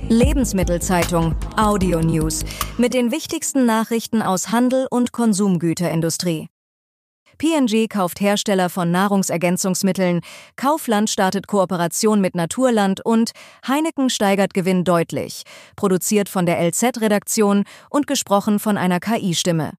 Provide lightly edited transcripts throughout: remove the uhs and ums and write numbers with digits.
Lebensmittelzeitung Audio News mit den wichtigsten Nachrichten aus Handel und Konsumgüterindustrie. P&G kauft Hersteller von Nahrungsergänzungsmitteln, Kaufland startet Kooperation mit Naturland und Heineken steigert Gewinn deutlich. Produziert von der LZ-Redaktion und gesprochen von einer KI-Stimme.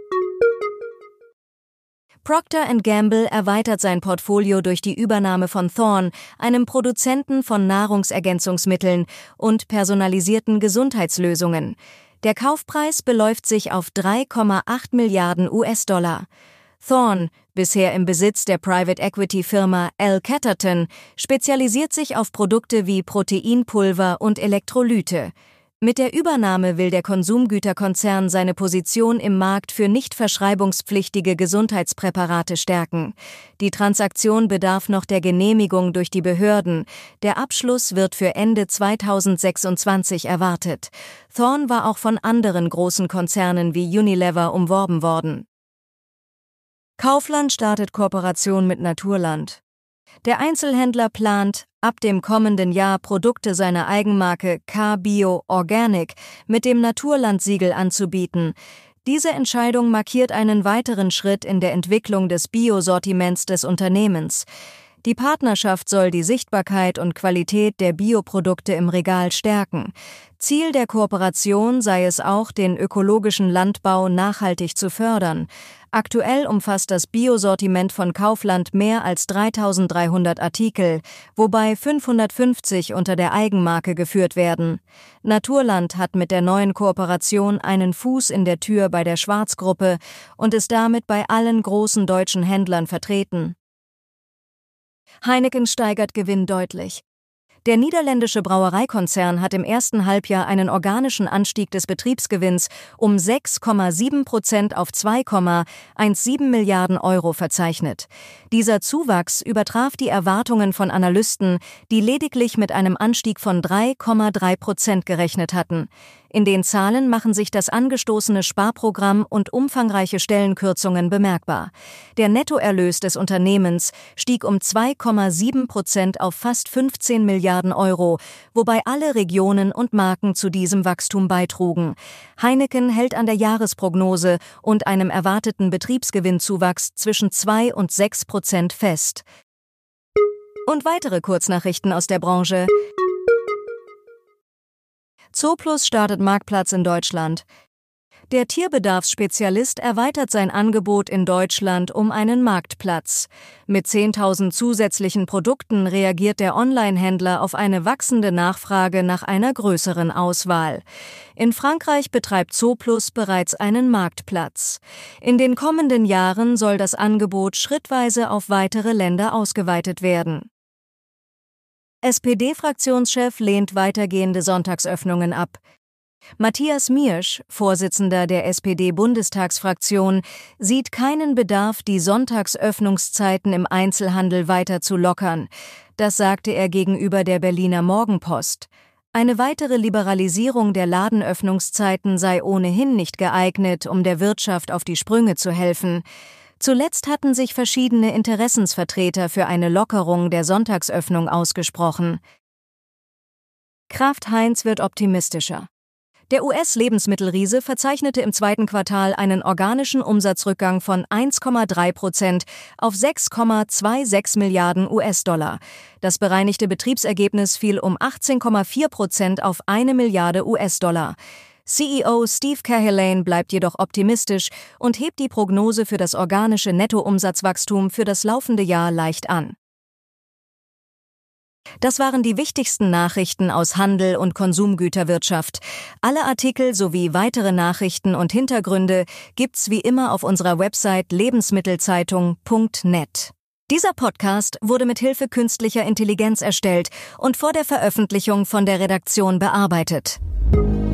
Procter & Gamble erweitert sein Portfolio durch die Übernahme von Thorne, einem Produzenten von Nahrungsergänzungsmitteln und personalisierten Gesundheitslösungen. Der Kaufpreis beläuft sich auf 3,8 Milliarden US-Dollar. Thorne, bisher im Besitz der Private-Equity-Firma L. Catterton, spezialisiert sich auf Produkte wie Proteinpulver und Elektrolyte. Mit der Übernahme will der Konsumgüterkonzern seine Position im Markt für nicht verschreibungspflichtige Gesundheitspräparate stärken. Die Transaktion bedarf noch der Genehmigung durch die Behörden. Der Abschluss wird für Ende 2026 erwartet. Thorne war auch von anderen großen Konzernen wie Unilever umworben worden. Kaufland startet Kooperation mit Naturland. Der Einzelhändler plant, ab dem kommenden Jahr Produkte seiner Eigenmarke K-Bio Organic mit dem Naturland-Siegel anzubieten. Diese Entscheidung markiert einen weiteren Schritt in der Entwicklung des Biosortiments des Unternehmens. Die Partnerschaft soll die Sichtbarkeit und Qualität der Bioprodukte im Regal stärken. Ziel der Kooperation sei es auch, den ökologischen Landbau nachhaltig zu fördern. Aktuell umfasst das Biosortiment von Kaufland mehr als 3.300 Artikel, wobei 550 unter der Eigenmarke geführt werden. Naturland hat mit der neuen Kooperation einen Fuß in der Tür bei der Schwarz-Gruppe und ist damit bei allen großen deutschen Händlern vertreten. Heineken steigert Gewinn deutlich. Der niederländische Brauereikonzern hat im ersten Halbjahr einen organischen Anstieg des Betriebsgewinns um 6,7% auf 2,17 Milliarden Euro verzeichnet. Dieser Zuwachs übertraf die Erwartungen von Analysten, die lediglich mit einem Anstieg von 3,3% gerechnet hatten. In den Zahlen machen sich das angestoßene Sparprogramm und umfangreiche Stellenkürzungen bemerkbar. Der Nettoerlös des Unternehmens stieg um 2,7% auf fast 15 Milliarden Euro, wobei alle Regionen und Marken zu diesem Wachstum beitrugen. Heineken hält an der Jahresprognose und einem erwarteten Betriebsgewinnzuwachs zwischen 2 und 6% fest. Und weitere Kurznachrichten aus der Branche. Zooplus startet Marktplatz in Deutschland. Der Tierbedarfsspezialist erweitert sein Angebot in Deutschland um einen Marktplatz. Mit 10.000 zusätzlichen Produkten reagiert der Online-Händler auf eine wachsende Nachfrage nach einer größeren Auswahl. In Frankreich betreibt Zooplus bereits einen Marktplatz. In den kommenden Jahren soll das Angebot schrittweise auf weitere Länder ausgeweitet werden. SPD-Fraktionschef lehnt weitergehende Sonntagsöffnungen ab. Matthias Miersch, Vorsitzender der SPD-Bundestagsfraktion, sieht keinen Bedarf, die Sonntagsöffnungszeiten im Einzelhandel weiter zu lockern. Das sagte er gegenüber der Berliner Morgenpost. Eine weitere Liberalisierung der Ladenöffnungszeiten sei ohnehin nicht geeignet, um der Wirtschaft auf die Sprünge zu helfen. Zuletzt hatten sich verschiedene Interessensvertreter für eine Lockerung der Sonntagsöffnung ausgesprochen. Kraft Heinz wird optimistischer. Der US-Lebensmittelriese verzeichnete im zweiten Quartal einen organischen Umsatzrückgang von 1,3% auf 6,26 Milliarden US-Dollar. Das bereinigte Betriebsergebnis fiel um 18,4% auf 1 Milliarde US-Dollar. CEO Steve Cahillane bleibt jedoch optimistisch und hebt die Prognose für das organische Nettoumsatzwachstum für das laufende Jahr leicht an. Das waren die wichtigsten Nachrichten aus Handel und Konsumgüterwirtschaft. Alle Artikel sowie weitere Nachrichten und Hintergründe gibt's wie immer auf unserer Website lebensmittelzeitung.net. Dieser Podcast wurde mit Hilfe künstlicher Intelligenz erstellt und vor der Veröffentlichung von der Redaktion bearbeitet.